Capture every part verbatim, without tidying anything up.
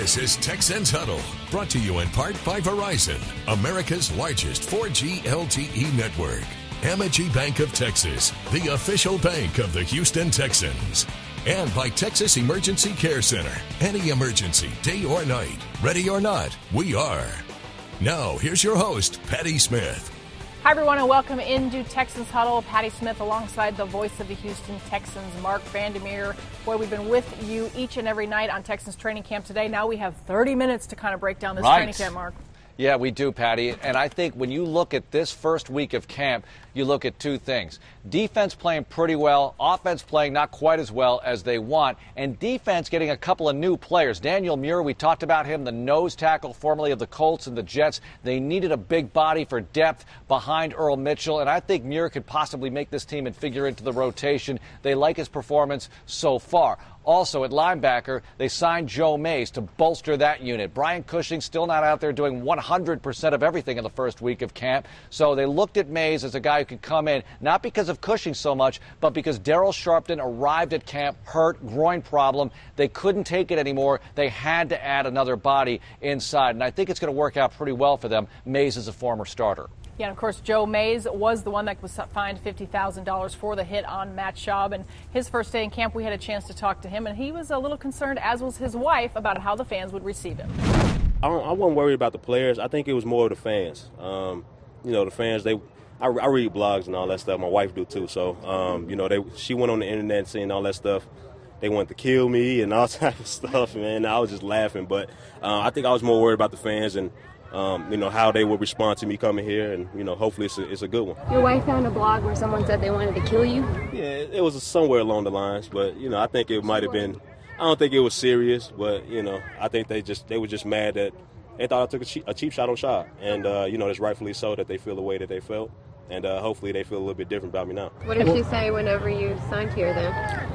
This is Texans Huddle, brought to you in part by Verizon, America's largest four G L T E network. Amegy Bank of Texas, the official bank of the Houston Texans. And by Texas Emergency Care Center. Any emergency, day or night, ready or not, we are. Now, here's your host, Patty Smith. Hi, everyone, and welcome into Texans Huddle. Patty Smith alongside the voice of the Houston Texans, Mark Vandermeer. Boy, we've been with you each and every night on Texans training camp today. Now we have thirty minutes to kind of break down this right. training camp, Mark. Yeah, we do, Patty. And I think when you look at this first week of camp, you look at two things. Defense playing pretty well, offense playing not quite as well as they want, and defense getting a couple of new players. Daniel Muir, we talked about him, the nose tackle formerly of the Colts and the Jets. They needed a big body for depth behind Earl Mitchell, and I think Muir could possibly make this team and figure into the rotation. They like his performance so far. Also, at linebacker, they signed Joe Mays to bolster that unit. Brian Cushing still not out there doing one hundred percent of everything in the first week of camp. So they looked at Mays as a guy who could come in, not because of Cushing so much, but because Darryl Sharpton arrived at camp hurt, groin problem. They couldn't take it anymore. They had to add another body inside. And I think it's going to work out pretty well for them. Mays is a former starter. Yeah, and of course, Joe Mays was the one that was fined fifty thousand dollars for the hit on Matt Schaub. And his first day in camp, we had a chance to talk to him, and he was a little concerned, as was his wife, about how the fans would receive him. I, don't, I wasn't worried about the players. I think it was more of the fans. Um, you know, the fans, they I, I read blogs and all that stuff. My wife do, too. So, um, you know, they she went on the internet and seeing all that stuff. They wanted to kill me and all type of stuff, man. I was just laughing. But uh, I think I was more worried about the fans and, Um, you know, how they would respond to me coming here, and, you know, hopefully it's a, it's a good one. Your wife found a blog where someone said they wanted to kill you? Yeah, it, it was somewhere along the lines, but, you know, I think it might have been, I don't think it was serious, but, you know, I think they just, they were just mad that they thought I took a cheap, a cheap shot on Schaub, and, uh, you know, it's rightfully so that they feel the way that they felt, and uh, hopefully they feel a little bit different about me now. What did she say whenever you signed here, then?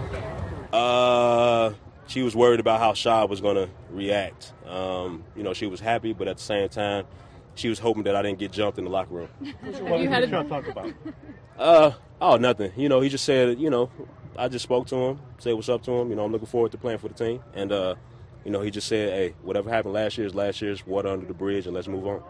Uh... She was worried about how Schaub was going to react. Um, you know, she was happy, but at the same time, she was hoping that I didn't get jumped in the locker room. What you had to talk about? Uh, oh, nothing. You know, he just said, you know, I just spoke to him, said what's up to him. You know, I'm looking forward to playing for the team. And, uh, you know, he just said, hey, whatever happened last year is last year's, water under the bridge, and let's move on.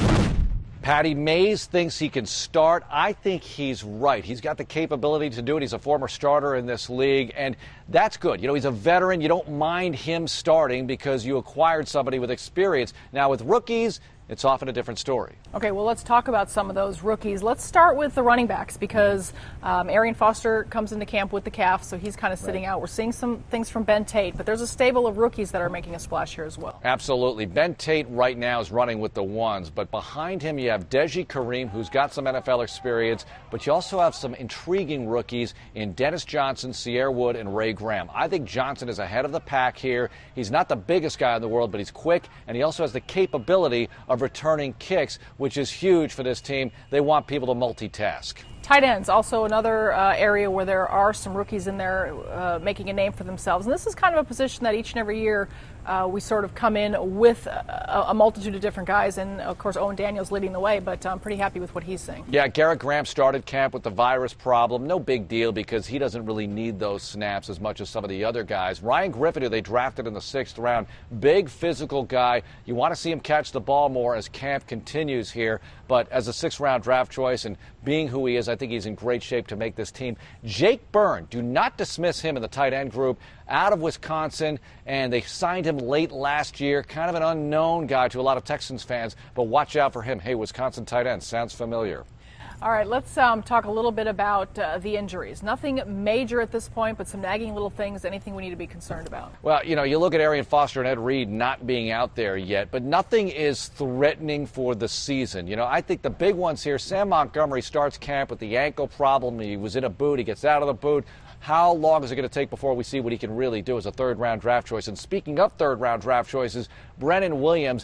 Patty, Mays thinks he can start. I think he's right. He's got the capability to do it. He's a former starter in this league, and that's good. You know, he's a veteran. You don't mind him starting because you acquired somebody with experience. Now, with rookies, it's often a different story. Okay, well, let's talk about some of those rookies. Let's start with the running backs because um, Arian Foster comes into camp with the calf, so he's kind of sitting right out. We're seeing some things from Ben Tate, but there's a stable of rookies that are making a splash here as well. Absolutely. Ben Tate right now is running with the ones, but behind him you have Deji Kareem, who's got some N F L experience, but you also have some intriguing rookies in Dennis Johnson, Sierra Wood, and Ray Graham. I think Johnson is ahead of the pack here. He's not the biggest guy in the world, but he's quick, and he also has the capability of returning kicks, which is huge for this team. They want people to multitask. Tight ends, also another uh, area where there are some rookies in there uh, making a name for themselves. And this is kind of a position that each and every year uh, we sort of come in with a, a multitude of different guys. And, of course, Owen Daniels leading the way, but I'm pretty happy with what he's saying. Yeah, Garrett Graham started camp with the virus problem. No big deal because he doesn't really need those snaps as much as some of the other guys. Ryan Griffin, who they drafted in the sixth round, big physical guy. You want to see him catch the ball more as camp continues here. But as a sixth-round draft choice and being who he is, I think he's in great shape to make this team. Jake Byrne, do not dismiss him in the tight end group, out of Wisconsin, and they signed him late last year. Kind of an unknown guy to a lot of Texans fans, but watch out for him. Hey, Wisconsin tight end, sounds familiar. All right, let's um, talk a little bit about uh, the injuries. Nothing major at this point, but some nagging little things. Anything we need to be concerned about? Well, you know, you look at Arian Foster and Ed Reed not being out there yet, but nothing is threatening for the season. You know, I think the big ones here, Sam Montgomery starts camp with the ankle problem. He was in a boot. He gets out of the boot. How long is it going to take before we see what he can really do as a third-round draft choice? And speaking of third-round draft choices, Brennan Williams,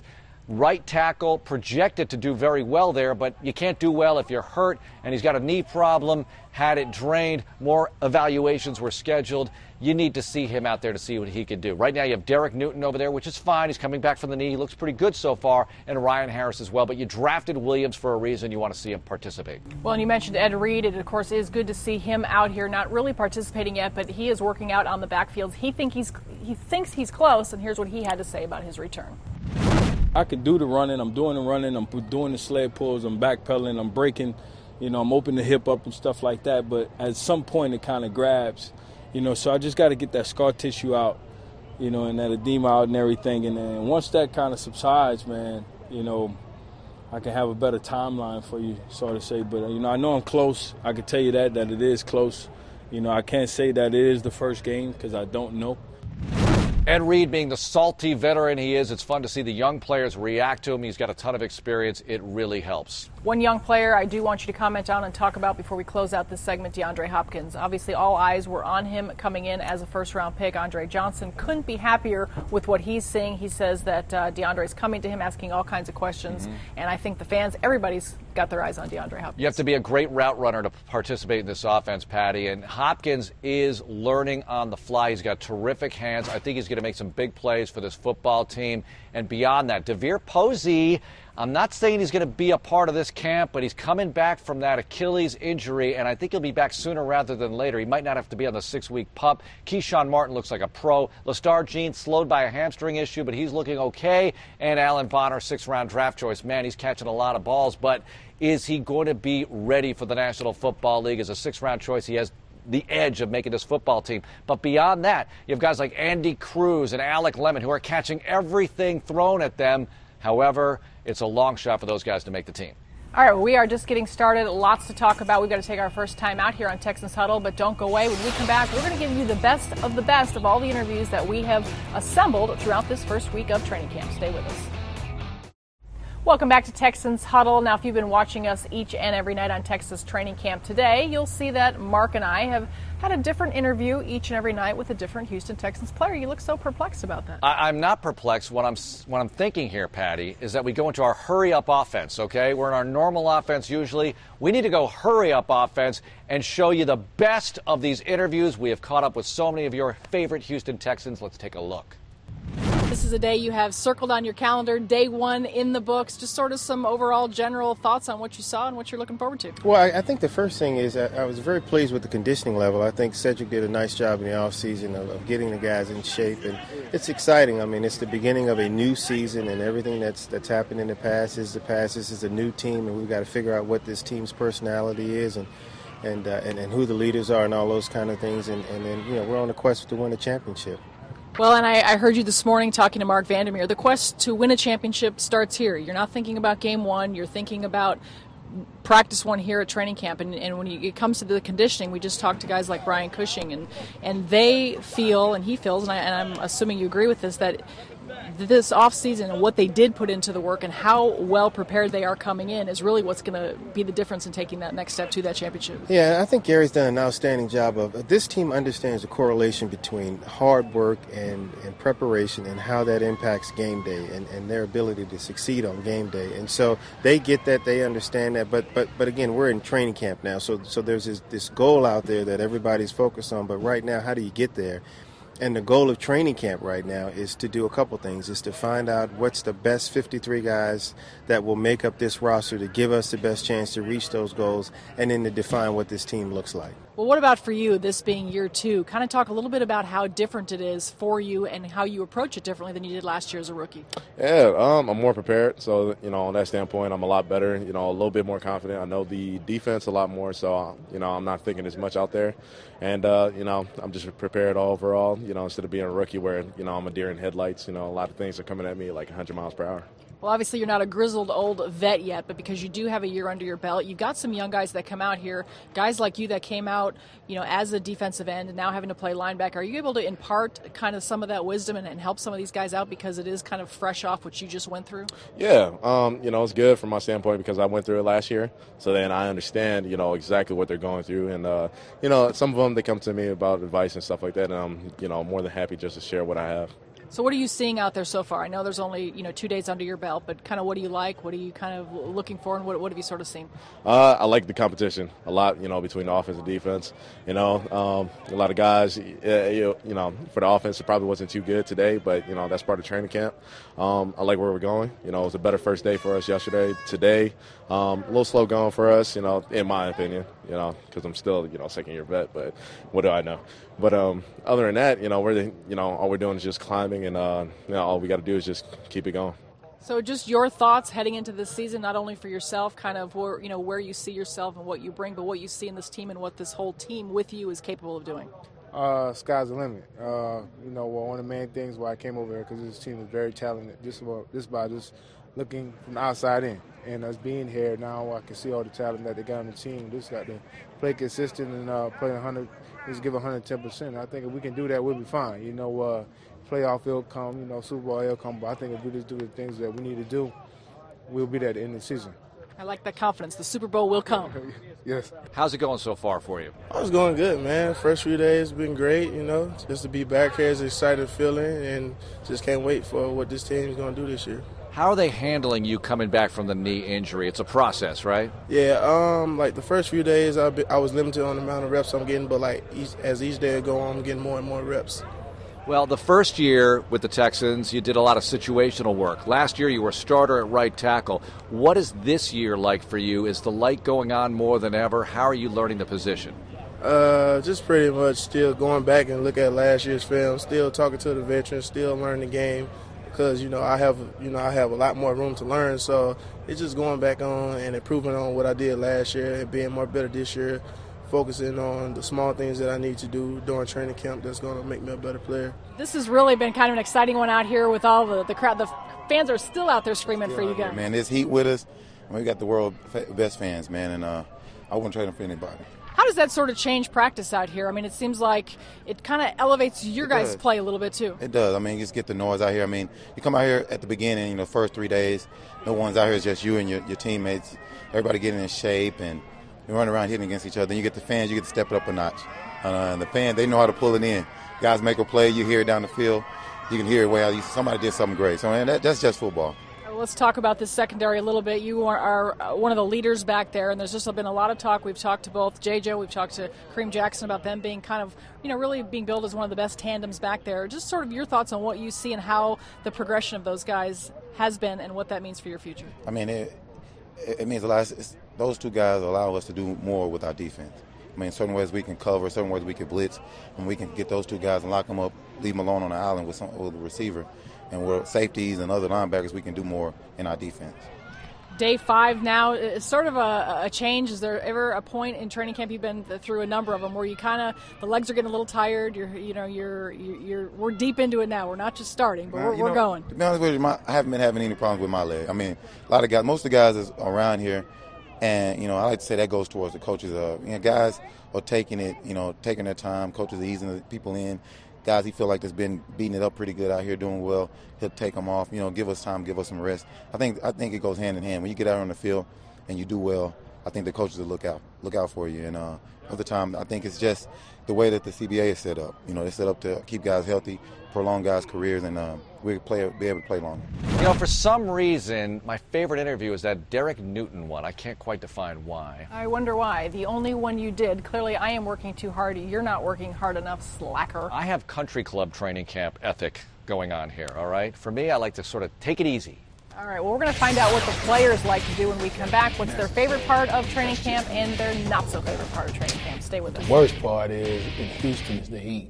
right tackle, projected to do very well there, but you can't do well if you're hurt, and he's got a knee problem, had it drained, more evaluations were scheduled. You need to see him out there to see what he can do. Right now you have Derek Newton over there, which is fine. He's coming back from the knee. He looks pretty good so far, and Ryan Harris as well, but you drafted Williams for a reason. You want to see him participate. Well, and you mentioned Ed Reed. It, of course, is good to see him out here, not really participating yet, but he is working out on the backfields. He, think he's, he thinks he's close, and here's what he had to say about his return. I can do the running. I'm doing the running. I'm doing the sled pulls. I'm backpedaling. I'm braking. You know, I'm opening the hip up and stuff like that. But at some point, it kind of grabs. You know, so I just got to get that scar tissue out, you know, and that edema out and everything. And then once that kind of subsides, man, you know, I can have a better timeline for you, so to say. But, you know, I know I'm close. I can tell you that, that it is close. You know, I can't say that it is the first game because I don't know. Ed Reed, being the salty veteran he is, it's fun to see the young players react to him. He's got a ton of experience. It really helps. One young player I do want you to comment on and talk about before we close out this segment, DeAndre Hopkins. Obviously, all eyes were on him coming in as a first-round pick. Andre Johnson couldn't be happier with what he's seeing. He says that uh, DeAndre's coming to him asking all kinds of questions, mm-hmm. and I think the fans, everybody's got their eyes on DeAndre Hopkins. You have to be a great route runner to participate in this offense, Patty, and Hopkins is learning on the fly. He's got terrific hands. I think he's going to make some big plays for this football team. And beyond that, DeVier Posey, I'm not saying he's going to be a part of this camp, but he's coming back from that Achilles injury, and I think he'll be back sooner rather than later. He might not have to be on the six-week pup. Keyshawn Martin looks like a pro. Lestar Jean slowed by a hamstring issue, but he's looking okay. And Alan Bonner, sixth-round draft choice. Man, he's catching a lot of balls, but is he going to be ready for the National Football League as a sixth-round choice? He has the edge of making this football team. But beyond that, you have guys like Andy Cruz and Alec Lemon who are catching everything thrown at them. However, it's a long shot for those guys to make the team. All right, well, we are just getting started. Lots to talk about. We've got to take our first time out here on Texans Huddle, but don't go away. When we come back, we're going to give you the best of the best of all the interviews that we have assembled throughout this first week of training camp. Stay with us. Welcome back to Texans Huddle. Now, if you've been watching us each and every night on Texas Training Camp today, you'll see that Mark and I have had a different interview each and every night with a different Houston Texans player. You look so perplexed about that. I, I'm not perplexed. What I'm what I'm thinking here, Patty, is that we go into our hurry-up offense, okay? We're in our normal offense usually. We need to go hurry-up offense and show you the best of these interviews. We have caught up with so many of your favorite Houston Texans. Let's take a look. This is a day you have circled on your calendar, day one in the books. Just sort of some overall general thoughts on what you saw and what you're looking forward to. Well, I, I think the first thing is I, I was very pleased with the conditioning level. I think Cedric did a nice job in the offseason of, of getting the guys in shape, and it's exciting. I mean, it's the beginning of a new season, and everything that's that's happened in the past is the past. This is a new team, and we've got to figure out what this team's personality is and and uh, and, and who the leaders are and all those kind of things. And, and then, you know, we're on a quest to win a championship. Well, and I, I heard you this morning talking to Mark Vandermeer. The quest to win a championship starts here. You're not thinking about game one. You're thinking about practice one here at training camp. And, and when you, it comes to the conditioning, we just talked to guys like Brian Cushing, and, and they feel, and he feels, and, I, and I'm assuming you agree with this, that this offseason and what they did put into the work and how well prepared they are coming in is really what's going to be the difference in taking that next step to that championship. Yeah, I think Gary's done an outstanding job of this team understands the correlation between hard work and, and preparation and how that impacts game day and, and their ability to succeed on game day. And so they get that, they understand that, but but but again, we're in training camp now, so so there's this, this goal out there that everybody's focused on, but right now, how do you get there? And the goal of training camp right now is to do a couple things, is to find out what's the best fifty-three guys that will make up this roster to give us the best chance to reach those goals, and then to define what this team looks like. Well, what about for you, this being year two? Kind of talk a little bit about how different it is for you and how you approach it differently than you did last year as a rookie. Yeah, um, I'm more prepared. So, you know, on that standpoint, I'm a lot better, you know, a little bit more confident. I know the defense a lot more, so, you know, I'm not thinking as much out there. And, uh, you know, I'm just prepared overall, you know, instead of being a rookie where, you know, I'm a deer in headlights. You know, a lot of things are coming at me like one hundred miles per hour. Well, obviously you're not a grizzled old vet yet, but because you do have a year under your belt, you've got some young guys that come out here, guys like you that came out, you know, as a defensive end and now having to play linebacker. Are you able to impart kind of some of that wisdom and, and help some of these guys out because it is kind of fresh off what you just went through? Yeah, um, you know, it's good from my standpoint because I went through it last year. So then I understand, you know, exactly what they're going through. And, uh, you know, some of them, they come to me about advice and stuff like that. And I'm, you know, more than happy just to share what I have. So what are you seeing out there so far? I know there's only, you know, two days under your belt, but kind of what do you like? What are you kind of looking for, and what, what have you sort of seen? Uh, I like the competition a lot, you know, between the offense and defense. You know, um, a lot of guys, uh, you, you know, for the offense, it probably wasn't too good today, but, you know, that's part of training camp. Um, I like where we're going. You know, it was a better first day for us yesterday. Today, um, a little slow going for us, you know, in my opinion, you know, because I'm still, you know, second-year vet, but what do I know? But um, other than that, you know, we're, the, you know, all we're doing is just climbing, and uh, you know, all we got to do is just keep it going. So just your thoughts heading into this season, not only for yourself, kind of where, you know, where you see yourself and what you bring, but what you see in this team and what this whole team with you is capable of doing. Uh, sky's the limit. Uh, you know, well, one of the main things why I came over here, because this team is very talented. Just about, just by just looking from the outside in, and us being here now, I can see all the talent that they got on the team. Just got to play consistent and uh, play one hundred. Just give one hundred ten percent. I think if we can do that, we'll be fine. You know, uh, playoff will come. You know, Super Bowl will come. But I think if we just do the things that we need to do, we'll be there at the end of the season. I like that confidence. The Super Bowl will come. Yes. How's it going so far for you? Oh, it's going good, man. First few days been great, you know. Just to be back here is an exciting feeling, and just can't wait for what this team is going to do this year. How are they handling you coming back from the knee injury? It's a process, right? Yeah, um, like the first few days, I, be, I was limited on the amount of reps I'm getting, but like each, as each day go on, I'm getting more and more reps. Well, the first year with the Texans, you did a lot of situational work. Last year, you were a starter at right tackle. What is this year like for you? Is the light going on more than ever? How are you learning the position? Uh, just pretty much still going back and look at last year's film, still talking to the veterans, still learning the game. Because, you know, I have, you know, I have a lot more room to learn. So it's just going back on and improving on what I did last year and being more better this year, focusing on the small things that I need to do during training camp that's going to make me a better player. This has really been kind of an exciting one out here with all the, the crowd. The fans are still out there screaming still for you guys. Man, there's heat with us. We got the world best fans, man, and uh, I wouldn't trade them for anybody. How does that sort of change practice out here? I mean, it seems like it kind of elevates your guys' play a little bit, too. It does. I mean, you just get the noise out here. I mean, you come out here at the beginning, you know, first three days, no one's out here. It's just you and your, your teammates. Everybody getting in shape, and you run around hitting against each other. Then you get the fans, you get to step it up a notch. Uh, and the fans, they know how to pull it in. Guys make a play, you hear it down the field. You can hear it way out. Somebody did something great. So, man, that, that's just football. Let's talk about this secondary a little bit. You are, are one of the leaders back there, and there's just been a lot of talk. We've talked to both J J, we've talked to Kareem Jackson about them being kind of, you know, really being billed as one of the best tandems back there. Just sort of your thoughts on what you see and how the progression of those guys has been and what that means for your future. I mean, it, it means a lot. It's, those two guys allow us to do more with our defense. I mean, certain ways we can cover, certain ways we can blitz, and we can get those two guys and lock them up, leave them alone on the island with, some, with a receiver. And with safeties and other linebackers, we can do more in our defense. Day five now, it's sort of a, a change. Is there ever a point in training camp, you've been through a number of them, where you kind of, the legs are getting a little tired, you're, you know, you're, you're, we're deep into it now. We're not just starting, but we're, you we're know, going. To be honest with you, my, I haven't been having any problems with my leg. I mean, a lot of guys, most of the guys is around here, and, you know, I like to say that goes towards the coaches. Uh, you know, guys are taking it, you know, taking their time. Coaches are easing the people in. Guys, he feel like that's been beating it up pretty good out here, doing well. He'll take them off, you know, give us time, give us some rest. I think I think it goes hand in hand. When you get out on the field and you do well, I think the coaches will look out, look out for you. And uh, other time, I think it's just the way that the C B A is set up. You know, they're set up to keep guys healthy, prolong guys' careers, and uh, we play be able to play longer. You know, for some reason, my favorite interview is that Derek Newton one. I can't quite define why. I wonder why. The only one you did, clearly I am working too hard. You're not working hard enough, slacker. I have country club training camp ethic going on here, all right? For me, I like to sort of take it easy. All right, well, we're going to find out what the players like to do when we come back. What's their favorite part of training camp and their not-so-favorite part of training camp. Stay with us. The worst part is in Houston is the heat.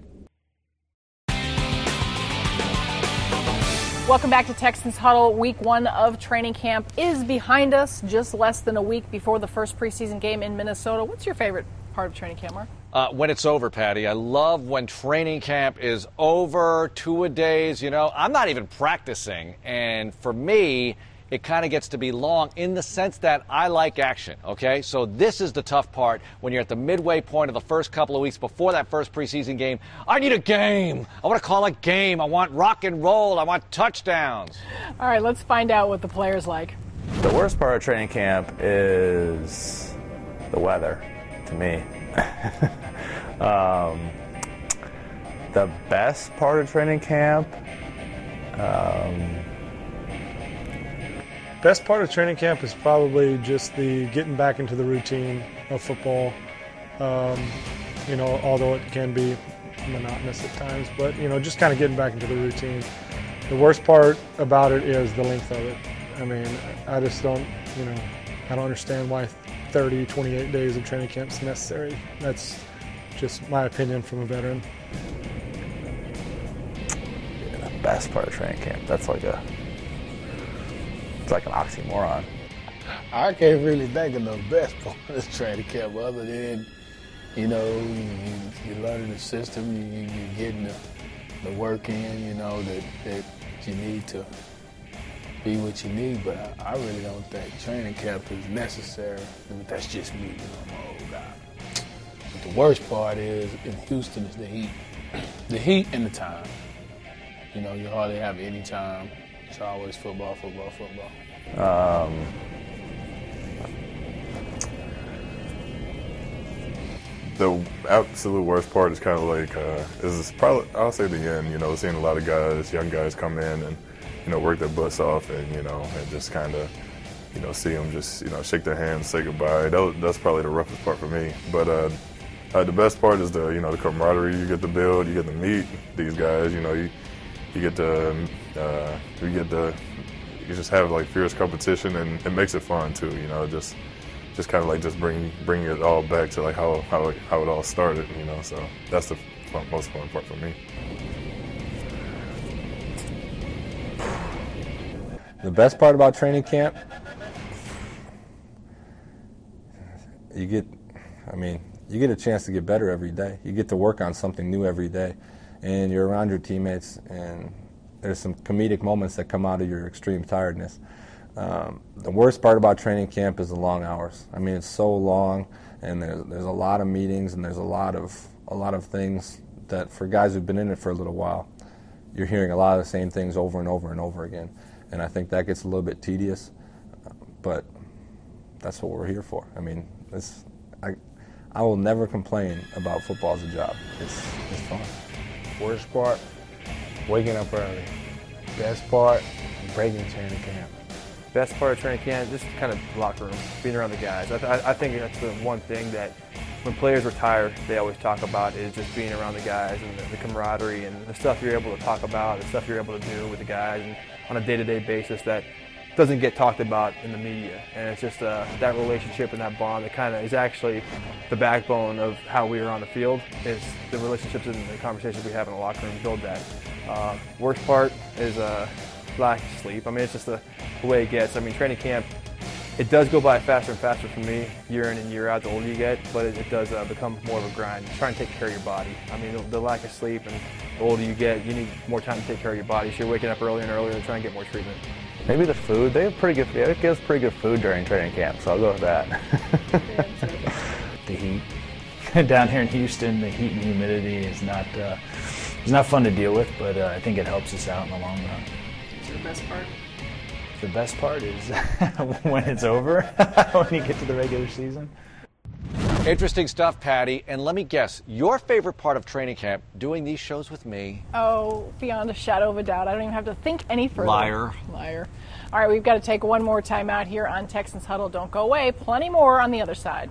Welcome back to Texans Huddle. Week one of training camp is behind us, just less than a week before the first preseason game in Minnesota. What's your favorite part of training camp, Mark? Uh, when it's over, Patty. I love when training camp is over, two-a-days, you know. I'm not even practicing, and for me, it kind of gets to be long in the sense that I like action, okay? So this is the tough part when you're at the midway point of the first couple of weeks before that first preseason game. I need a game. I want to call a game. I want rock and roll. I want touchdowns. All right, let's find out what the players like. The worst part of training camp is the weather, to me. um, the best part of training camp Um, Best part of training camp is probably just the getting back into the routine of football. Um, you know, although it can be monotonous at times, but you know, just kind of getting back into the routine. The worst part about it is the length of it. I mean, I just don't, you know, I don't understand why thirty, twenty-eight days of training camp is necessary. That's just my opinion from a veteran. Yeah, the best part of training camp, that's like a, it's like an oxymoron. I can't really think of the best part of this training camp other than, you know, you, you, you're learning the system, you, you, you're getting the, the work in, you know, that, that you need to be what you need, but I, I really don't think training camp is necessary. I mean, that's just me, you know, I'm an old guy. But the worst part is, in Houston, is the heat. The heat and the time. You know, you hardly have any time. It's always football, football, football. Um, the absolute worst part is kind of like, uh, is probably, I'll say the end, you know, seeing a lot of guys, young guys come in and, you know, work their butts off and, you know, and just kind of, you know, see them just, you know, shake their hands, say goodbye. That, that's probably the roughest part for me. But uh, uh, the best part is the, you know, the camaraderie you get to build, you get to meet these guys, you know, you, you get to, uh, you get to, you just have like fierce competition, and it makes it fun too, you know, just, just kind of like just bring, bring it all back to like how, how, it, how it all started, you know, so that's the fun, most fun part for me. The best part about training camp, you get, I mean, you get a chance to get better every day. You get to work on something new every day, and you're around your teammates, and there's some comedic moments that come out of your extreme tiredness. Um, the worst part about training camp is the long hours. I mean, it's so long, and there's, there's a lot of meetings, and there's a lot of a lot of things that for guys who've been in it for a little while, you're hearing a lot of the same things over and over and over again. And I think that gets a little bit tedious, but that's what we're here for. I mean, it's, I, I will never complain about football as a job. It's, it's fun. Worst part, waking up early. Best part, breaking training camp. Best part of training camp, just kind of locker room, being around the guys. I, th- I think that's the one thing that when players retire, they always talk about is just being around the guys and the, the camaraderie and the stuff you're able to talk about, the stuff you're able to do with the guys and on a day-to-day basis that doesn't get talked about in the media. And it's just uh, that relationship and that bond that kind of is actually the backbone of how we are on the field, is the relationships and the conversations we have in the locker room build that. Uh, worst part is uh, lack of sleep. I mean, it's just the, the way it gets. I mean, training camp, it does go by faster and faster for me, year in and year out, the older you get, but it, it does uh, become more of a grind. Try and take care of your body. I mean, the, the lack of sleep, and the older you get, you need more time to take care of your body, so you're waking up earlier and earlier to try and get more treatment. Maybe the food. They have pretty good, yeah, it gives pretty good food during training camp, so I'll go with that. The heat. Down here in Houston, the heat and humidity is not, uh, it's not fun to deal with, but uh, I think it helps us out in the long run. What's the best part? The best part is when it's over, when you get to the regular season. Interesting stuff, Patty. And let me guess, your favorite part of training camp, doing these shows with me? Oh, beyond a shadow of a doubt. I don't even have to think any further. Liar. Liar. All right, we've got to take one more time out here on Texans Huddle. Don't go away. Plenty more on the other side.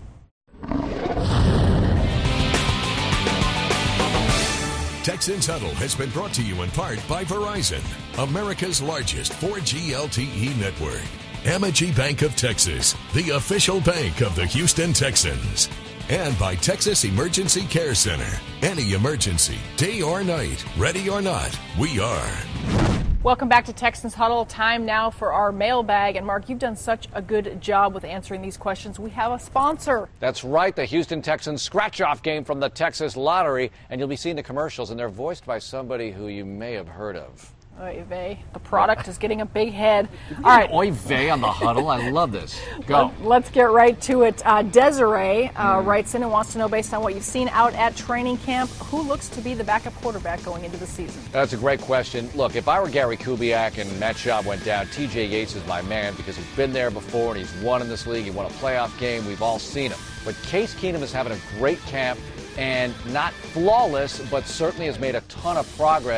Texans Huddle has been brought to you in part by Verizon, America's largest four G L T E network. Amity Bank of Texas, the official bank of the Houston Texans. And by Texas Emergency Care Center. Any emergency, day or night, ready or not, we are. Welcome back to Texans Huddle. Time now for our mailbag. And Mark, you've done such a good job with answering these questions. We have a sponsor. That's right, the Houston Texans scratch-off game from the Texas Lottery. And you'll be seeing the commercials, and they're voiced by somebody who you may have heard of. Oy vey. The product is getting a big head. All right. Oy vey on the Huddle. I love this. Go. Let's get right to it. Uh, Desiree uh, mm. writes in and wants to know, based on what you've seen out at training camp, who looks to be the backup quarterback going into the season? That's a great question. Look, if I were Gary Kubiak and Matt Schaub went down, T J Yates is my man because he's been there before and he's won in this league. He won a playoff game. We've all seen him. But Case Keenum is having a great camp and not flawless, but certainly has made a ton of progress.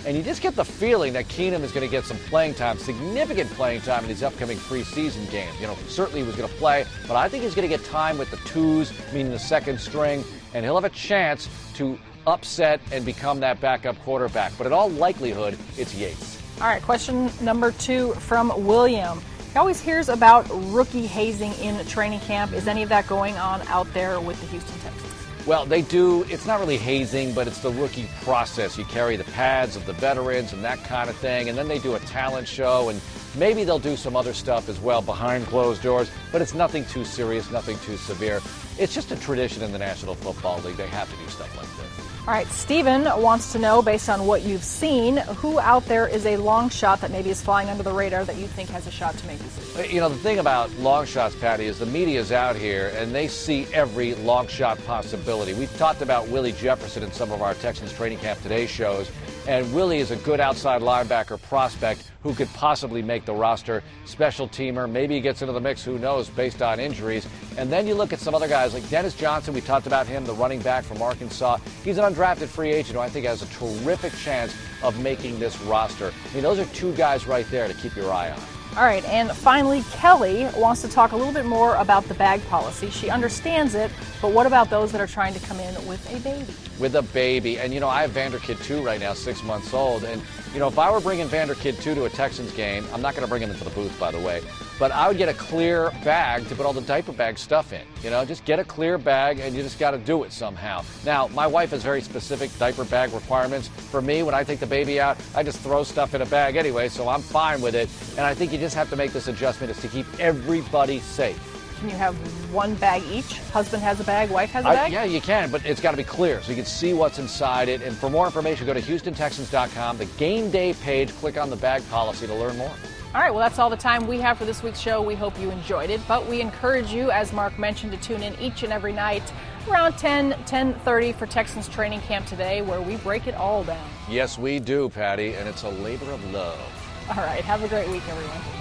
And you just get the feeling that Keenum is going to get some playing time, significant playing time in these upcoming preseason games. You know, certainly he was going to play, but I think he's going to get time with the twos, meaning the second string, and he'll have a chance to upset and become that backup quarterback. But in all likelihood, it's Yates. All right, question number two from William. He always hears about rookie hazing in training camp. Is any of that going on out there with the Houston Texans? Well, they do. It's not really hazing, but it's the rookie process. You carry the pads of the veterans and that kind of thing, and then they do a talent show, and maybe they'll do some other stuff as well behind closed doors, but it's nothing too serious, nothing too severe. It's just a tradition in the National Football League. They have to do stuff like this. All right, Steven wants to know, based on what you've seen, who out there is a long shot that maybe is flying under the radar that you think has a shot to make this? You know, the thing about long shots, Patty, is the media's out here, and they see every long shot possibility. We've talked about Willie Jefferson in some of our Texans Training Camp Today shows, and Willie is a good outside linebacker prospect who could possibly make the roster. Special teamer, maybe he gets into the mix, who knows, based on injuries. And then you look at some other guys like Dennis Johnson. We talked about him, the running back from Arkansas. He's an undrafted free agent who I think has a terrific chance of making this roster. I mean, those are two guys right there to keep your eye on. All right, and finally, Kelly wants to talk a little bit more about the bag policy. She understands it, but what about those that are trying to come in with a baby? With a baby. And, you know, I have Vanderkid two right now, six months old. And, you know, if I were bringing Vanderkid two to a Texans game, I'm not going to bring him into the booth, by the way, but I would get a clear bag to put all the diaper bag stuff in. You know, just get a clear bag, and you just got to do it somehow. Now, my wife has very specific diaper bag requirements. For me, when I take the baby out, I just throw stuff in a bag anyway, so I'm fine with it. And I think you just have to make this adjustment is to keep everybody safe. Can you have one bag each? Husband has a bag, wife has a bag? I, yeah, you can, but it's got to be clear so you can see what's inside it. And for more information, go to Houston Texans dot com, the game day page, click on the bag policy to learn more. All right, well, that's all the time we have for this week's show. We hope you enjoyed it, but we encourage you, as Mark mentioned, to tune in each and every night around ten, ten thirty for Texans Training Camp Today, where we break it all down. Yes, we do, Patty, and it's a labor of love. All right, have a great week, everyone.